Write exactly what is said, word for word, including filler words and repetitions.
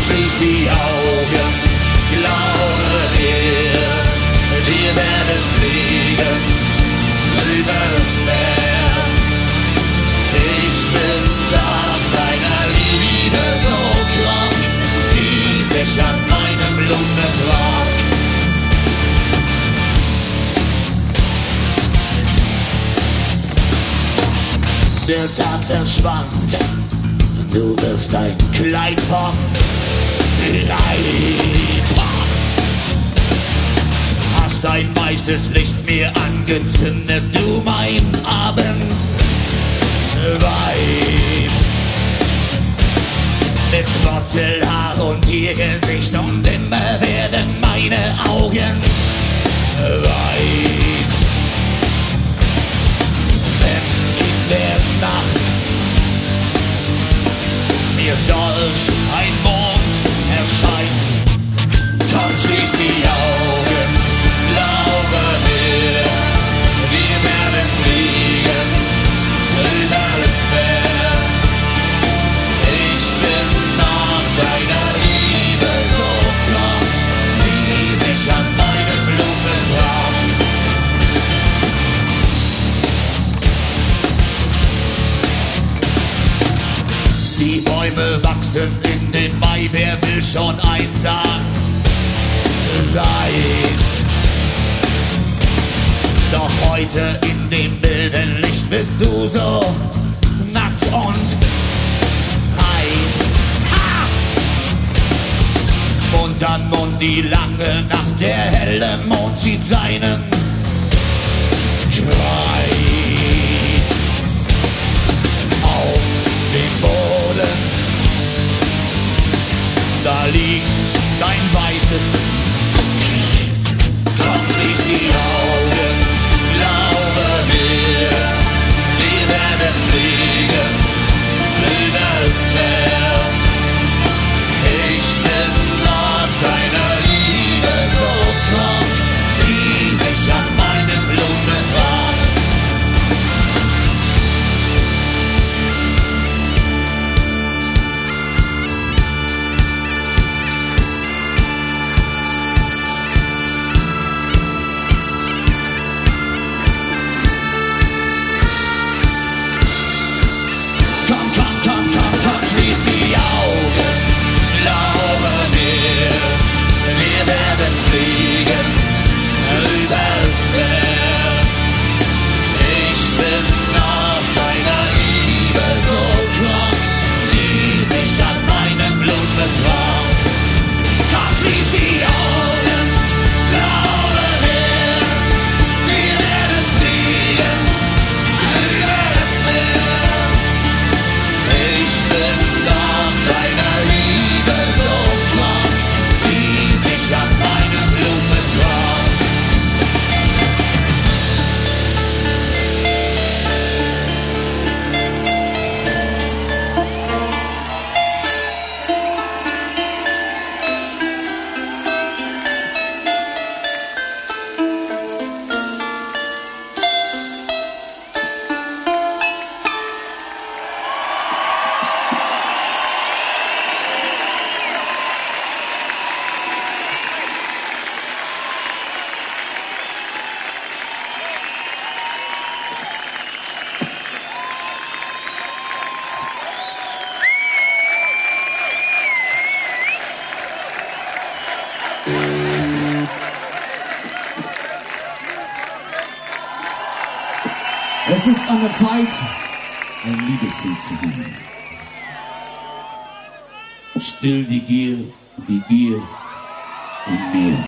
schließ die Augen, glaube mir, wir werden fliegen über das Meer. Ich bin nach deiner Liebe so krank, die sich an meinem Blut betrag. Der Tag verschwand, du wirfst dein Kleid vom Leib. Hast ein weißes Licht mir angezündet, du mein Abendweib. Mit Wurzelhaar und Tiergesicht und immer werden meine Augen weit. Wenn in der Nacht mir solch ein Mond erscheint, komm, schließ die Augen, glaube mir, wir werden fliegen über das Meer. Ich bin nach deiner Liebe so krank, wie sich an meinem Blut betrag. Die Bäume wachsen in den Mai, wer will schon einsam sein? Doch heute in dem milden Licht bist du so nackt und heiß. Ha! Mund an Mund die lange Nacht, der helle Mond zieht seinen Kreis. Auf dem Boden, da liegt dein weißes Kleid. Komm, schließ die Augen, glaube mir, wir werden fliegen über das Meer. Ich bin nach deiner Liebe so krank, die sich an meinem Blut betrag. Es ist an der Zeit, ein Liebeslied zu singen. Still die Gier, die Gier in mir.